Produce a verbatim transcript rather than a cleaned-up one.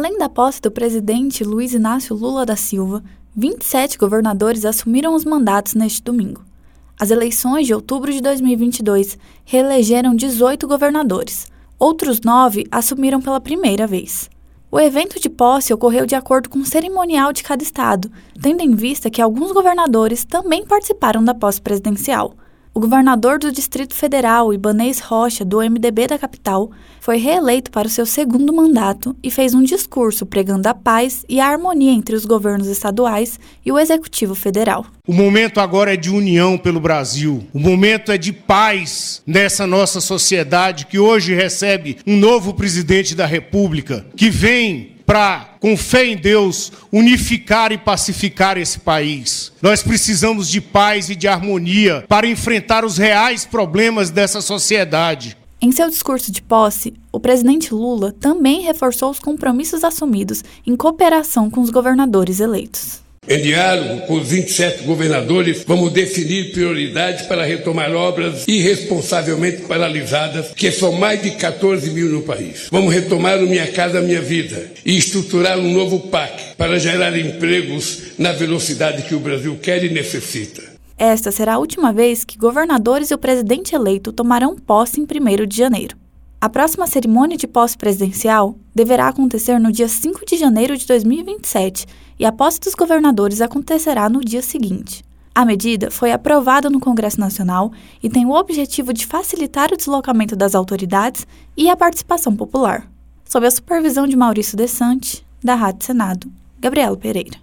Além da posse do presidente Luiz Inácio Lula da Silva, vinte e sete governadores assumiram os mandatos neste domingo. As eleições de outubro de dois mil e vinte e dois reelegeram dezoito governadores. Outros nove assumiram pela primeira vez. O evento de posse ocorreu de acordo com o cerimonial de cada estado, tendo em vista que alguns governadores também participaram da posse presidencial. O governador do Distrito Federal, Ibanez Rocha, do M D B da capital, foi reeleito para o seu segundo mandato e fez um discurso pregando a paz e a harmonia entre os governos estaduais e o Executivo Federal. O momento agora é de união pelo Brasil. O momento é de paz nessa nossa sociedade que hoje recebe um novo presidente da República, que vem para, com fé em Deus, unificar e pacificar esse país. Nós precisamos de paz e de harmonia para enfrentar os reais problemas dessa sociedade. Em seu discurso de posse, o presidente Lula também reforçou os compromissos assumidos em cooperação com os governadores eleitos. Em diálogo com os vinte e sete governadores, vamos definir prioridades para retomar obras irresponsavelmente paralisadas, que são mais de quatorze mil no país. Vamos retomar o Minha Casa Minha Vida e estruturar um novo P A C para gerar empregos na velocidade que o Brasil quer e necessita. Esta será a última vez que governadores e o presidente eleito tomarão posse em primeiro de janeiro. A próxima cerimônia de posse presidencial deverá acontecer no dia cinco de janeiro de dois mil e vinte e sete e a posse dos governadores acontecerá no dia seguinte. A medida foi aprovada no Congresso Nacional e tem o objetivo de facilitar o deslocamento das autoridades e a participação popular. Sob a supervisão de Maurício Desante, da Rádio Senado, Gabriela Pereira.